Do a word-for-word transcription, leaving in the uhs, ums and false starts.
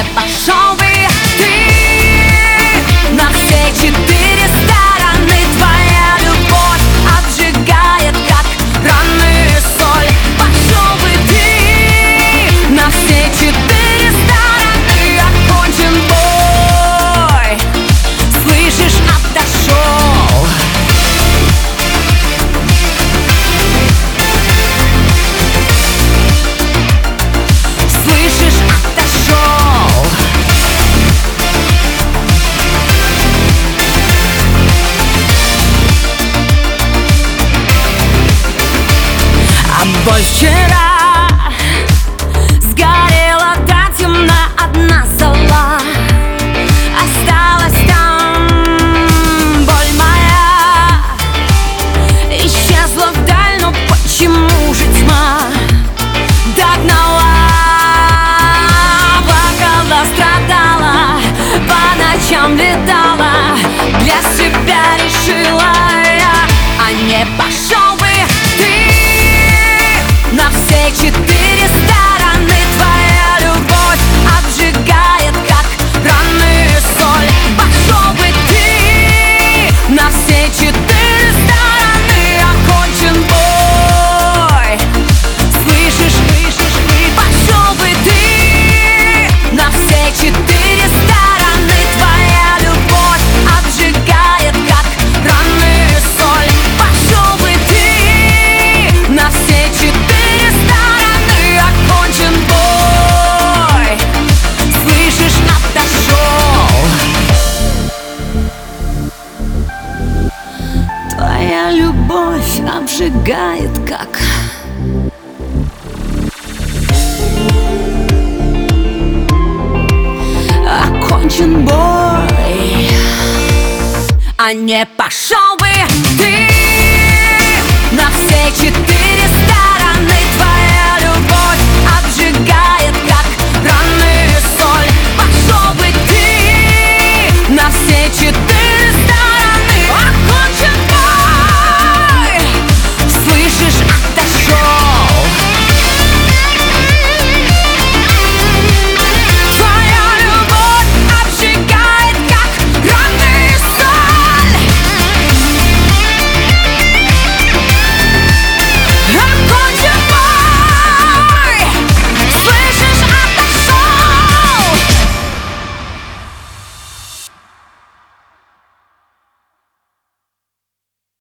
не пошел бы ты на все четыре стороны. Твоя любовь обжигает, как раны соль. Пошел бы ты на все четыре стороны. Окончен бой, слышишь, отошел. Слышишь, отошел. А бой вчера сгорела до темна одна зола. Осталась там боль моя, исчезла вдаль, но почему же тьма догнала? Плакала, страдала, по ночам летала, для себя решила я. А не пошел бы ты на все четыре стороны. Твоя любовь обжигает, как раны соль. Пошел бы ты на все четыре стороны. Окончен бой, слышишь, слышишь, слышишь. Пошел бы ты на все четыре стороны. Твоя любовь обжигает, как раны соль. Пошел бы ты на все четыре стороны. Окончен бой, слышишь, отошел. Твоя любовь обжигает, как окончен бой. А не пошел бы ты на все четыре